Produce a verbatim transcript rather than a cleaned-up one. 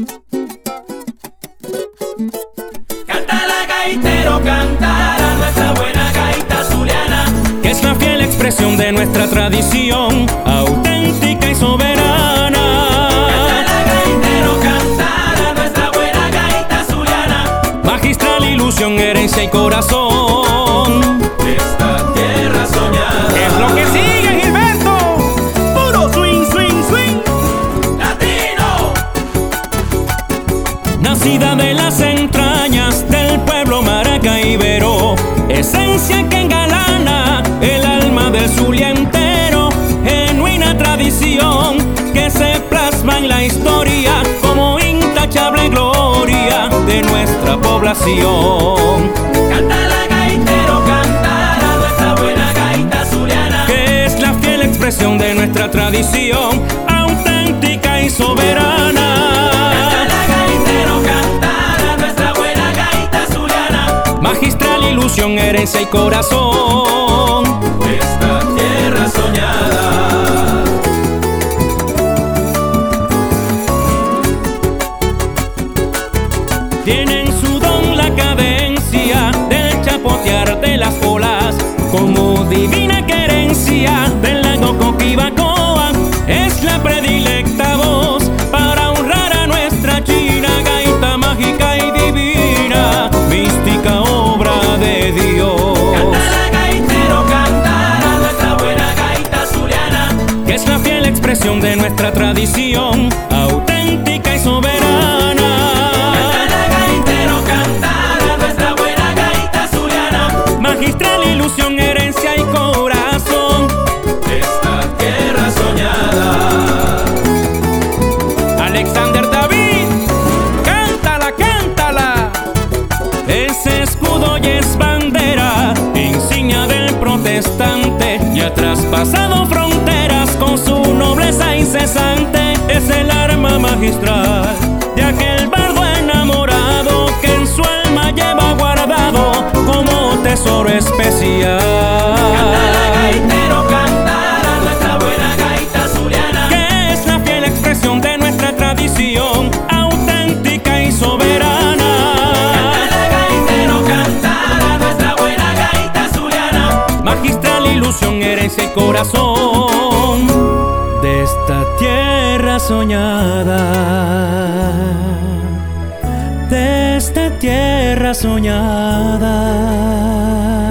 Cántala, gaitero, cántala, nuestra buena gaita zuliana, que es la fiel expresión de nuestra tradición, auténtica y soberana. Cántala, gaitero, cántala, nuestra buena gaita zuliana, Magistral ilusión, herencia y corazón de esta tierra soñada. es lo que sigue, Gilberto. Puro swing, swing, swing. ¡Latino! Nacida de las entrañas del pueblo maracaibero, esencia que engalana el alma del Zulia entero, genuina tradición que se plasma en la historia como intachable gloria de nuestra población. Cántala, gaitero, cántala, nuestra buena gaita zuliana, Que es la fiel expresión de nuestra tradición, auténtica y soberana. cántala, gaitero, cántala, nuestra buena gaita zuliana, Magistral ilusión, herencia y corazón de esta tierra soñada. tiene en su don la cadencia del chapotear de las olas, como divina querencia del lago Coquibacoa. Es la predilecta voz para honrar a nuestra china gaita mágica y divina, mística obra de Dios. Cántala, gaitero, cántala, nuestra buena gaita zuliana, Que es la fiel expresión de nuestra tradición, auténtica y soberana. cántala, gaitero, cántala, nuestra buena gaita zuliana, Magistral ilusión, herencia y corazón. de esta tierra soñada. Alexander David, cántala, cántala. Ese escudo y es bandera, insignia del protestante, y ha traspasado fronteras con su nobleza incesante. Es el arma magistral de aquel bardo enamorado que en su alma lleva guardado como tesoro especial. Cántala, gaitero, cántala, nuestra buena gaita zuliana, Que es la fiel expresión de nuestra tradición, auténtica y soberana. cántala, gaitero, cántala, nuestra buena gaita zuliana, Magistral ilusión, herencia y corazón de esta tierra soñada, de esta tierra soñada.